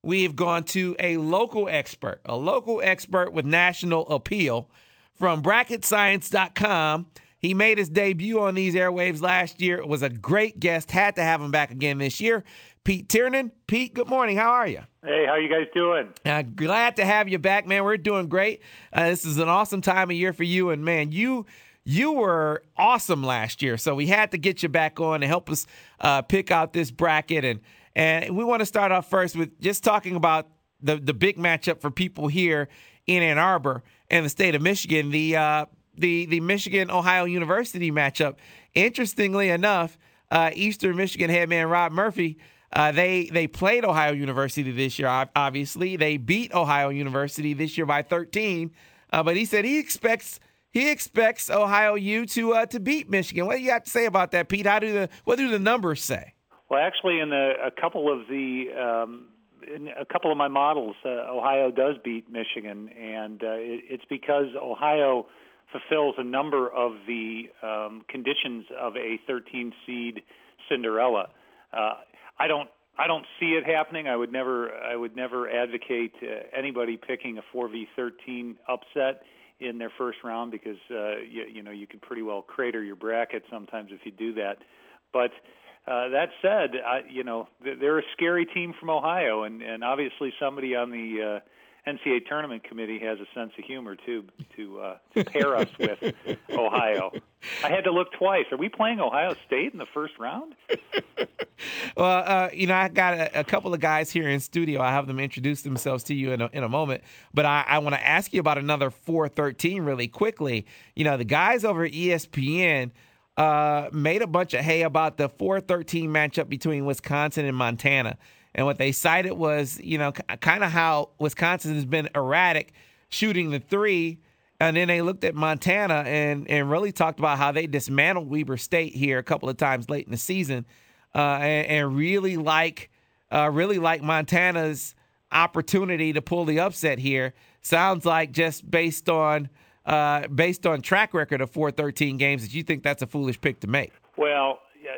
we've gone to a local expert with national appeal from BracketScience.com. He made his debut on these airwaves last year. It was a great guest. Had to have him back again this year. Pete Tiernan. Pete, good morning. How are you? Hey, how you guys doing? Glad to have you back, man. We're doing great. This is an awesome time of year for you. And, man, you were awesome last year, so we had to get you back on to help us pick out this bracket. And we want to start off first with just talking about the big matchup for people here in Ann Arbor and the state of Michigan, the Michigan-Ohio University matchup. Interestingly enough, Eastern Michigan head man Rob Murphy, they played Ohio University this year, obviously. They beat Ohio University this year by 13, but he said he expects Ohio U to beat Michigan. What do you have to say about that, Pete? What do the numbers say? Well, actually, in a couple of my models, Ohio does beat Michigan, and it's because Ohio fulfills a number of the conditions of a 13 seed Cinderella. I don't see it happening. I would never advocate anybody picking a 4v13 upset in their first round because you could pretty well crater your bracket sometimes if you do that. But that said, they're a scary team from Ohio, and obviously somebody on the NCAA tournament committee has a sense of humor too to pair us with Ohio. I had to look twice. Are we playing Ohio State in the first round? Well, I got a couple of guys here in studio. I have them introduce themselves to you in a moment. But I want to ask you about another 4-13 really quickly. The guys over at ESPN made a bunch of hay about the 4-13 matchup between Wisconsin and Montana. And what they cited was, kind of how Wisconsin has been erratic shooting the three. And then they looked at Montana and really talked about how they dismantled Weber State here a couple of times late in the season, and really like Montana's opportunity to pull the upset here. Sounds like just based on track record of 4-13 games that you think that's a foolish pick to make. Well,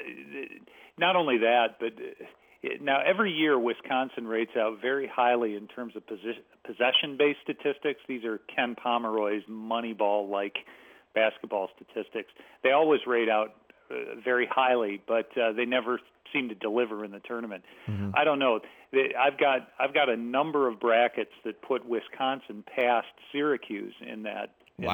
not only that, but now every year Wisconsin rates out very highly in terms of possession-based statistics. These are Ken Pomeroy's Moneyball-like basketball statistics. They always rate out very highly, but they never seem to deliver in the tournament. Mm-hmm. I don't know. I've got a number of brackets that put Wisconsin past Syracuse in that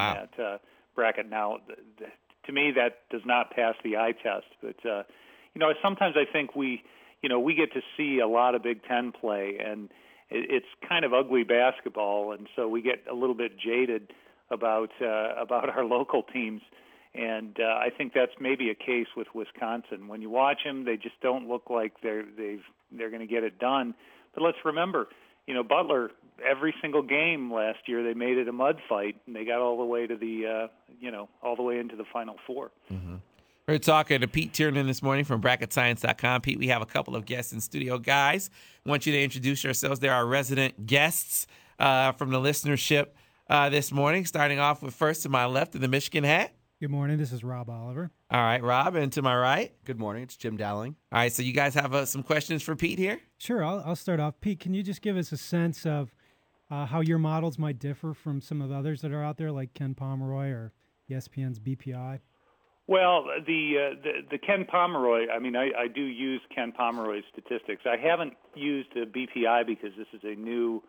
bracket. Now, to me, that does not pass the eye test. But sometimes I think we get to see a lot of Big Ten play, and it's kind of ugly basketball, and so we get a little bit jaded about our local teams. And I think that's maybe a case with Wisconsin. When you watch them, they just don't look like they're going to get it done. But let's remember, Butler, every single game last year they made it a mud fight, and they got all the way to the all the way into the Final Four. Mm-hmm. We're talking to Pete Tiernan this morning from BracketScience.com. Pete, we have a couple of guests in studio. Guys, I want you to introduce yourselves. They're our resident guests from the listenership this morning. Starting off with first to my left in the Michigan hat. Good morning. This is Rob Oliver. All right, Rob. And to my right? Good morning. It's Jim Dowling. All right, so you guys have some questions for Pete here? Sure. I'll start off. Pete, can you just give us a sense of how your models might differ from some of the others that are out there, like Ken Pomeroy or ESPN's BPI? Well, the Ken Pomeroy, I do use Ken Pomeroy's statistics. I haven't used the BPI because this is a new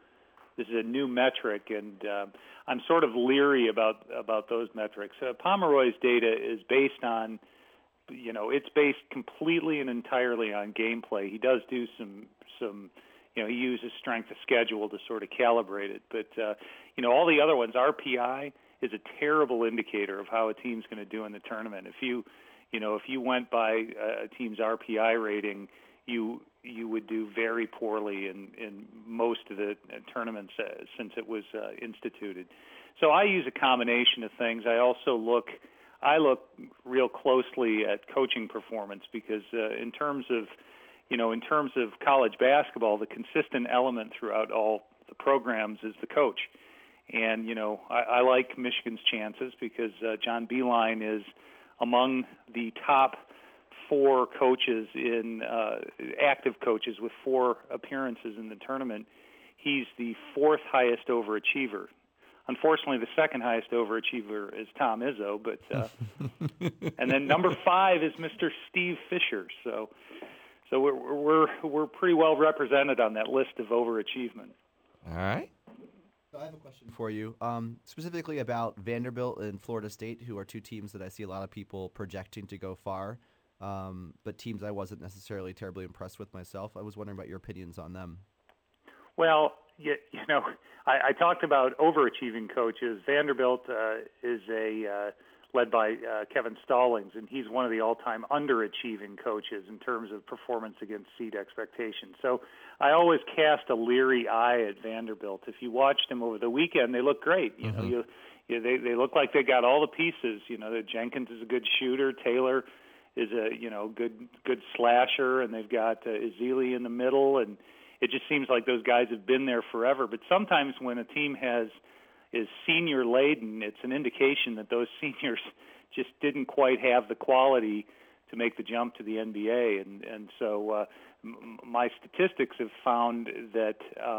metric, and I'm sort of leery about those metrics. Pomeroy's data is based on, it's based completely and entirely on gameplay. He does do some he uses strength of schedule to sort of calibrate it, but all the other ones, RPI is a terrible indicator of how a team's going to do in the tournament. If you went by a team's RPI rating, you would do very poorly in most of the tournaments since it was instituted. So I use a combination of things. I look real closely at coaching performance because in terms of college basketball, the consistent element throughout all the programs is the coach. And, I like Michigan's chances because John Beilein is among the top 4 coaches in active coaches with 4 appearances in the tournament, he's the 4th highest overachiever. Unfortunately, the 2nd highest overachiever is Tom Izzo, but and then number 5 is Mr. Steve Fisher. So we're pretty well represented on that list of overachievement. All right. So I have a question for you, specifically about Vanderbilt and Florida State, who are 2 teams that I see a lot of people projecting to go far, but teams I wasn't necessarily terribly impressed with myself. I was wondering about your opinions on them. Well, you know, I talked about overachieving coaches. Vanderbilt is led by Kevin Stallings, and he's one of the all-time underachieving coaches in terms of performance against seed expectations. So I always cast a leery eye at Vanderbilt. If you watched them over the weekend, they look great. You know, they look like they got all the pieces. You know, that Jenkins is a good shooter, Taylor is a good slasher, and they've got Ezeli in the middle, and it just seems like those guys have been there forever. But sometimes when a team is senior laden, it's an indication that those seniors just didn't quite have the quality to make the jump to the NBA. And so my statistics have found that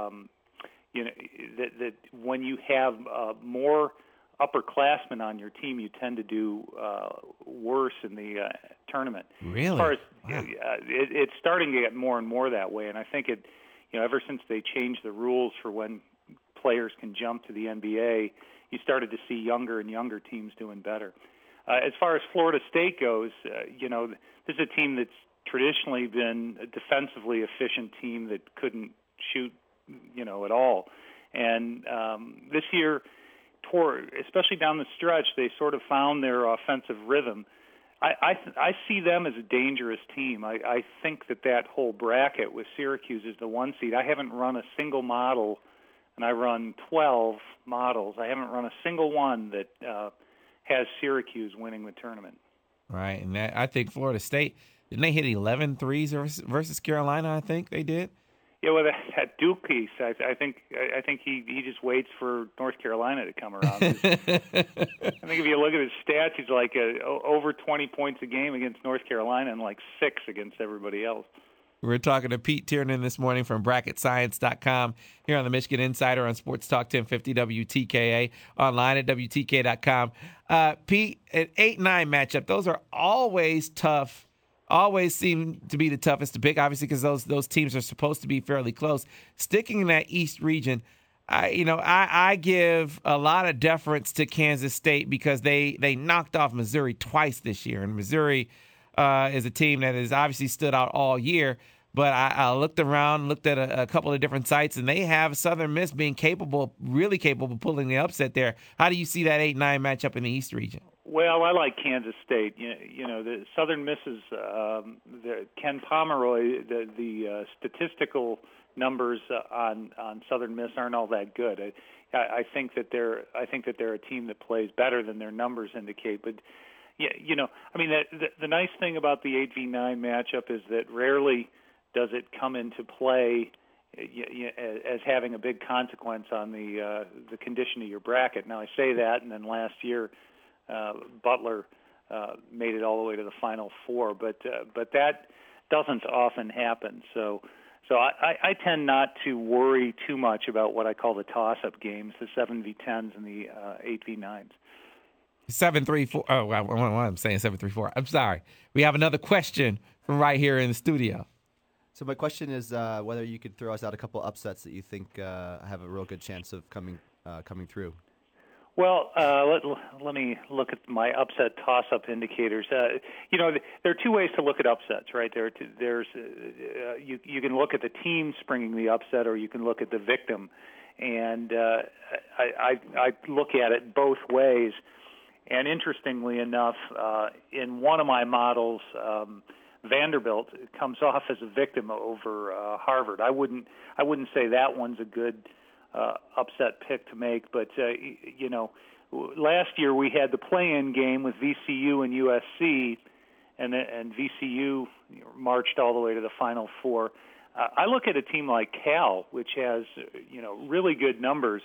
that when you have more upperclassmen on your team, you tend to do worse in the tournament. Really? As far as, wow. It's starting to get more and more that way, and I think it. You know, ever since they changed the rules for when players can jump to the NBA, you started to see younger and younger teams doing better. As far as Florida State goes, you know, this is a team that's traditionally been a defensively efficient team that couldn't shoot, you know, at all. And this year, especially down the stretch, they sort of found their offensive rhythm. I see them as a dangerous team. I think that whole bracket with Syracuse is the 1 seed. I haven't run a single model, and I run 12 models. I haven't run a single one that has Syracuse winning the tournament. Right, and I think Florida State, didn't they hit 11 threes versus Carolina? I think they did. Yeah, well, that Duke piece, I think he just waits for North Carolina to come around. I think if you look at his stats, he's like over 20 points a game against North Carolina and like 6 against everybody else. We're talking to Pete Tiernan this morning from BracketScience.com here on the Michigan Insider on Sports Talk 1050 WTKA, online at WTK.com. Pete, an 8-9 matchup, those are always tough. Always seem to be the toughest to pick, obviously, because those teams are supposed to be fairly close. Sticking in that East region, I give a lot of deference to Kansas State because they knocked off Missouri twice this year, and Missouri is a team that has obviously stood out all year. But I looked around, looked at a couple of different sites, and they have Southern Miss being really capable of pulling the upset there. How do you see that 8-9 matchup in the East region? Well, I like Kansas State. You know, the Southern Miss's Ken Pomeroy. The statistical numbers on Southern Miss aren't all that good. I think that they're a team that plays better than their numbers indicate. But yeah, you know, I mean, the nice thing about the 8v9 matchup is that rarely does it come into play as having a big consequence on the condition of your bracket. Now I say that, and then last year. Butler made it all the way to the Final Four, but that doesn't often happen. So I tend not to worry too much about what I call the toss-up games, the 7v10s and the 8v9s. 734. Oh, I'm saying 734. I'm sorry. We have another question from right here in the studio. So my question is whether you could throw us out a couple upsets that you think have a real good chance of coming through. Well, let me look at my upset toss-up indicators. You know, there are 2 ways to look at upsets, right? There's you can look at the team springing the upset, or you can look at the victim. And I look at it both ways. And interestingly enough, in one of my models, Vanderbilt comes off as a victim over Harvard. I wouldn't say that one's a good upset pick to make, but you know, last year we had the play-in game with VCU and USC, and VCU marched all the way to the Final Four. I look at a team like Cal, which has really good numbers.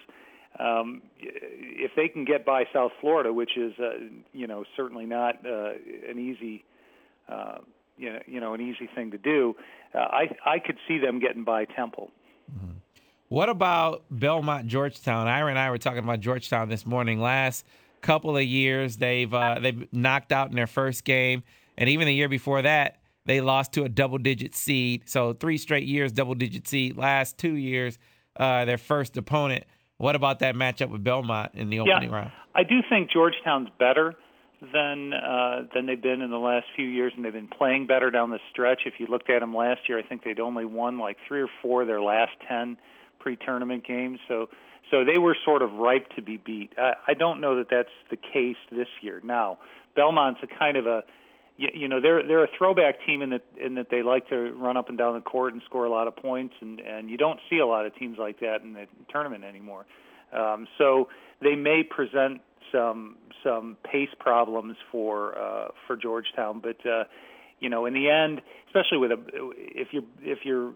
If they can get by South Florida, which is certainly not an easy an easy thing to do. I could see them getting by Temple. Mm-hmm. What about Belmont Georgetown? Ira and I were talking about Georgetown this morning. Last couple of years, they've knocked out in their first game, and even the year before that, they lost to a double-digit seed. So 3 straight years, double-digit seed. Last 2 years, their first opponent. What about that matchup with Belmont in the opening round? I do think Georgetown's better than they've been in the last few years, and they've been playing better down the stretch. If you looked at them last year, I think they'd only won like 3 or 4 of their last 10 pre-tournament games. So they were sort of ripe to be beat. I don't know that that's the case this year. Now, Belmont's a kind of a they're a throwback team in that they like to run up and down the court and score a lot of points, and you don't see a lot of teams like that in the tournament anymore. So they may present some pace problems for Georgetown, but in the end, especially with if you're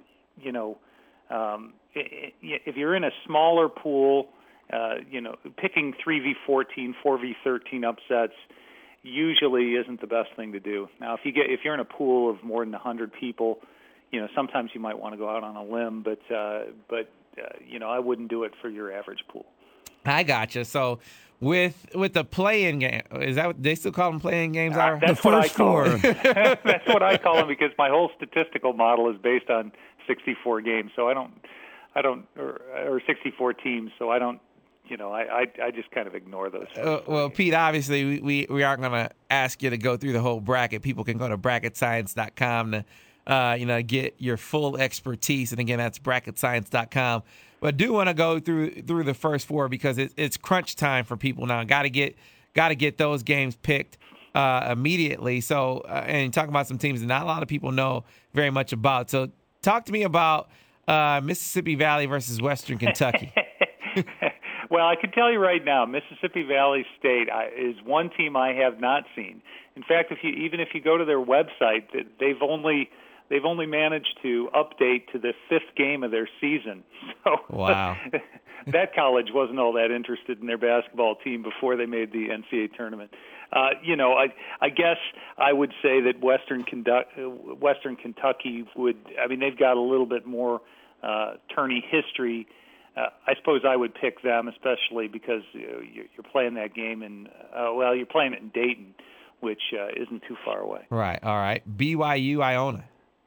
in a smaller pool, picking 3v14, 4v13 upsets usually isn't the best thing to do. Now, if you're in a pool of more than 100 people, sometimes you might want to go out on a limb, but I wouldn't do it for your average pool. I gotcha. So with the play-in game, is that what they still call them play-in games? That's what I call them. That's what I call them because my whole statistical model is based on 64 games. So I don't, or 64 teams. So I don't. I just kind of ignore those. Well, Pete, obviously we aren't going to ask you to go through the whole bracket. People can go to bracketscience.com to get your full expertise. And again, that's bracketscience.com. But I do want to go through the first 4 because it's crunch time for people now. Got to get those games picked immediately. So, and talking about some teams that not a lot of people know very much about. So, talk to me about Mississippi Valley versus Western Kentucky. Well, I can tell you right now, Mississippi Valley State is one team I have not seen. In fact, if you go to their website, they've only managed to update to the 5th game of their season. So wow, that college wasn't all that interested in their basketball team before they made the NCAA tournament. I guess I would say that Western Kentucky would. I mean, they've got a little bit more tourney history. I suppose I would pick them, especially because you're playing that game you're playing it in Dayton, which isn't too far away. Right. All right. BYU Iona.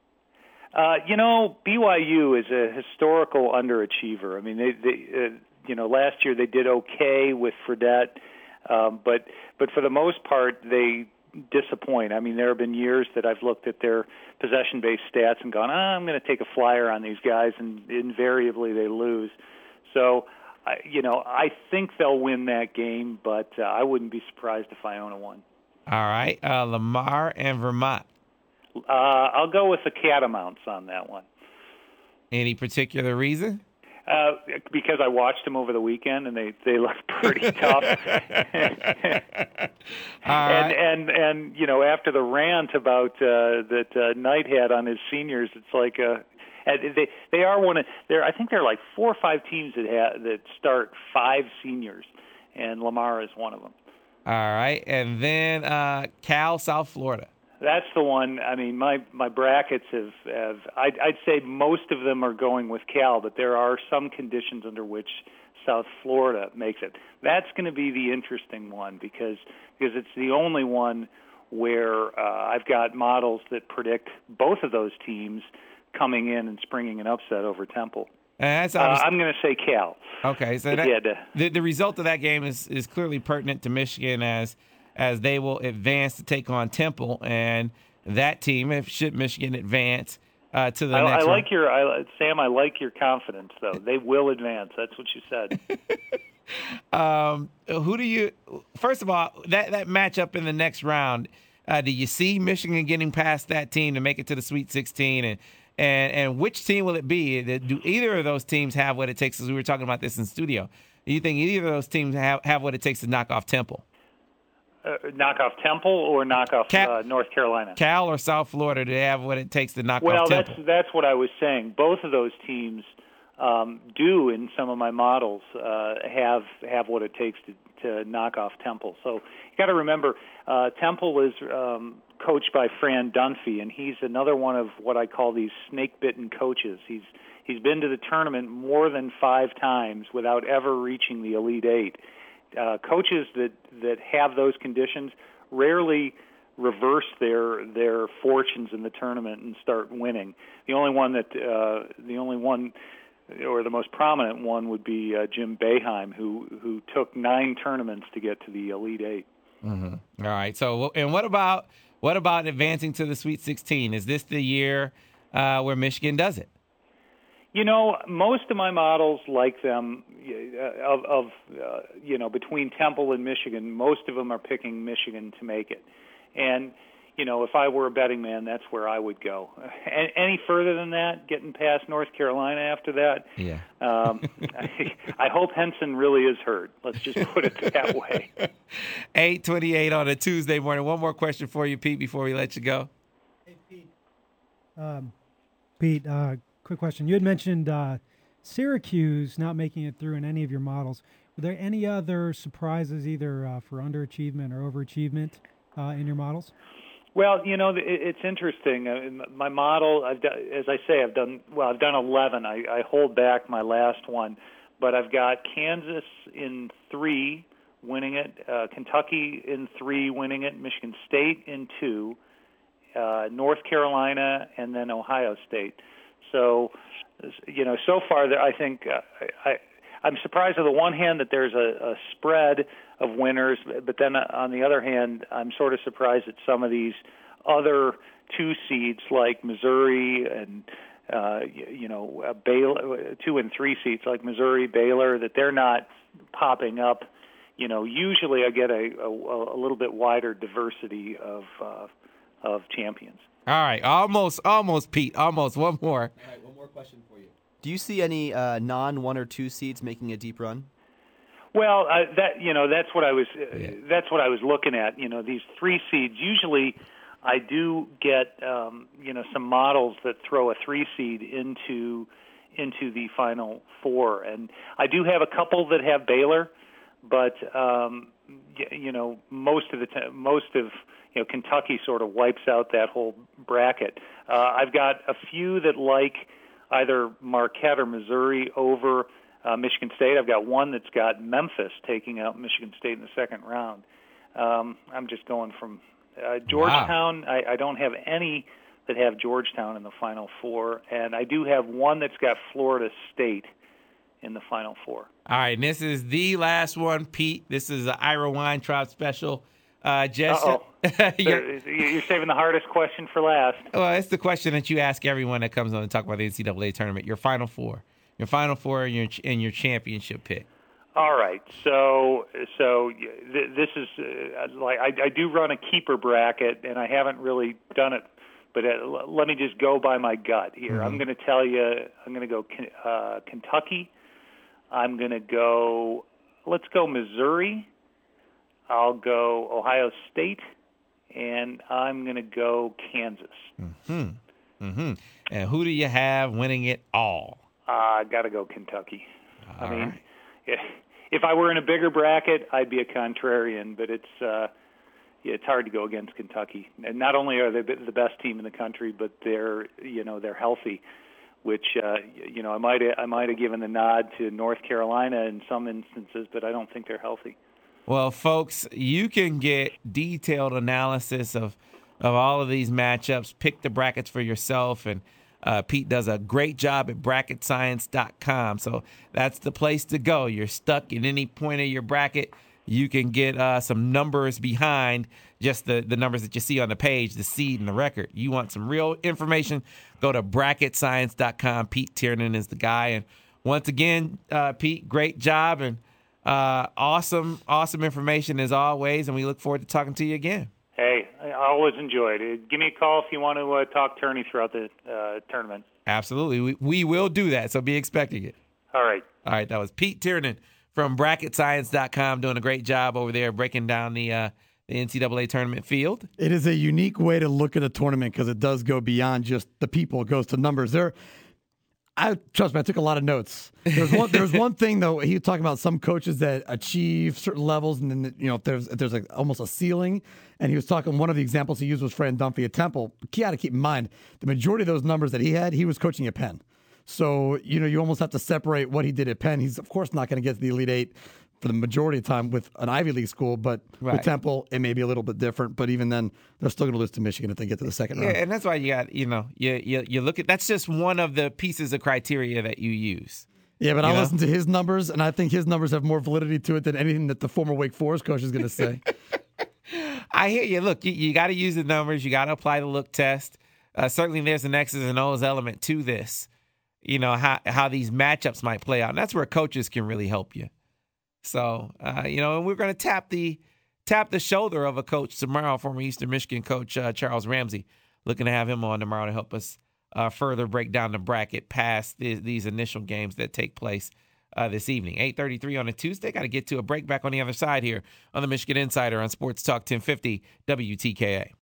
BYU is a historical underachiever. I mean, they last year they did okay with Fredette, but for the most part they disappoint. I mean, there have been years that I've looked at their possession-based stats and gone, I'm going to take a flyer on these guys, and invariably they lose. So, I think they'll win that game, but I wouldn't be surprised if Iona won. All right, Lamar and Vermont. I'll go with the Catamounts on that one. Any particular reason? Because I watched them over the weekend and they look pretty tough. And after the rant about that Knight had on his seniors, it's like they are one of I think there are like 4 or 5 teams that start 5 seniors, and Lamar is one of them. All right, and then Cal, South Florida. That's the one. I mean, my brackets have I'd say most of them are going with Cal, but there are some conditions under which South Florida makes it. That's going to be the interesting one because it's the only one where I've got models that predict both of those teams coming in and springing an upset over Temple. I'm going to say Cal. Okay, so the result of that game is clearly pertinent to Michigan as they will advance to take on Temple, and that team, should Michigan advance to the next round. Sam, I like your confidence, though. They will advance. That's what you said. First of all, that matchup in the next round, do you see Michigan getting past that team to make it to the Sweet 16? And which team will it be? Do either of those teams have what it takes? As we were talking about this in studio, do you think either of those teams have what it takes to knock off Temple? Knock off Temple or knock off North Carolina? Cal or South Florida, do they have what it takes to knock off Temple? Well, that's what I was saying. Both of those teams do, in some of my models, have what it takes to knock off Temple. So you got to remember, Temple is coached by Fran Dunphy, and he's another one of what I call these snake-bitten coaches. He's been to the tournament more than 5 times without ever reaching the Elite Eight. Coaches that have those conditions rarely reverse their fortunes in the tournament and start winning. The only one or the most prominent one would be Jim Boeheim, who took 9 tournaments to get to the Elite Eight. Mm-hmm. All right. So, and what about advancing to the Sweet 16? Is this the year where Michigan does it? Most of my models like them between Temple and Michigan, most of them are picking Michigan to make it. And, if I were a betting man, that's where I would go. Any further than that, getting past North Carolina after that, yeah. I hope Henson really is hurt. Let's just put it that way. 8:28 on a Tuesday morning. One more question for you, Pete, before we let you go. Hey, Pete. Quick question. You had mentioned Syracuse not making it through in any of your models. Were there any other surprises, either for underachievement or overachievement in your models? Well, it's interesting. My model, I've done 11. I hold back my last one, but I've got Kansas in 3 winning it, Kentucky in 3 winning it, Michigan State in 2, North Carolina, and then Ohio State. So, so far, I think I'm surprised on the one hand that there's a spread of winners, but then on the other hand, I'm sort of surprised at some of these other 2 seeds like Missouri and Baylor, 2 and 3 seeds like Missouri, Baylor, that they're not popping up. Usually I get a little bit wider diversity of champions. All right, almost, Pete. Almost. One more. All right, one more question for you. Do you see any non-1 or 2 seeds making a deep run? Well, that's what I was. That's what I was looking at. These 3 seeds. Usually, I do get some models that throw a 3 seed into the Final Four, and I do have a couple that have Baylor, but most of Kentucky sort of wipes out that whole bracket. I've got a few that like either Marquette or Missouri over Michigan State. I've got one that's got Memphis taking out Michigan State in the second round. I'm just going from Georgetown. Wow. I don't have any that have Georgetown in the Final Four, and I do have one that's got Florida State in the Final Four. All right, and this is the last one, Pete. This is an Ira Weintraub special. You're saving the hardest question for last. Well, it's the question that you ask everyone that comes on to talk about the NCAA tournament. Your Final Four and your championship pick. All right. So this is I do run a keeper bracket, and I haven't really done it, but let me just go by my gut here. Mm-hmm. I'm going to tell you. I'm going to go Kentucky. I'm going to go. Let's go Missouri. I'll go Ohio State, and I'm going to go Kansas. Mm-hmm. Mm-hmm. And who do you have winning it all? I got to go Kentucky. I mean, if I were in a bigger bracket, I'd be a contrarian, but it's hard to go against Kentucky. And not only are they the best team in the country, but they're healthy, which I might have given the nod to North Carolina in some instances, but I don't think they're healthy. Well, folks, you can get detailed analysis of all of these matchups. Pick the brackets for yourself, and Pete does a great job at bracketscience.com. So that's the place to go. You're stuck at any point of your bracket. You can get some numbers behind just the numbers that you see on the page, the seed and the record. You want some real information, go to bracketscience.com. Pete Tiernan is the guy. And once again, Pete, great job, and awesome information as always, and we look forward to talking to you again. Hey, I always enjoyed it. Give me a call if you want to talk tourney throughout the tournament. Absolutely. We will do that, so be expecting it. All right. That was Pete Tiernan from bracketscience.com doing a great job over there breaking down the NCAA tournament field. It is a unique way to look at a tournament because it does go beyond just the people. It goes to numbers. I trust me, I took a lot of notes. There's one thing though. He was talking about some coaches that achieve certain levels, and then there's like almost a ceiling. And he was talking. One of the examples he used was Fran Dunphy at Temple. You got to keep in mind the majority of those numbers that he had, he was coaching at Penn. So you almost have to separate what he did at Penn. He's of course not going to get to the Elite Eight for the majority of the time with an Ivy League school, but with Temple, it may be a little bit different. But even then, they're still going to lose to Michigan if they get to the second round. Yeah, and that's why you got, you look at, that's just one of the pieces of criteria that you use. Yeah, but I listen to his numbers, and I think his numbers have more validity to it than anything that the former Wake Forest coach is going to say. I hear you. Look, you got to use the numbers. You got to apply the look test. Certainly there's an X's and O's element to this, how these matchups might play out. And that's where coaches can really help you. So, and we're going to tap the shoulder of a coach tomorrow, former Eastern Michigan coach Charles Ramsey. Looking to have him on tomorrow to help us further break down the bracket past these initial games that take place this evening. 8:33 on a Tuesday. Got to get to a break. Back on the other side here on the Michigan Insider on Sports Talk 1050 WTKA.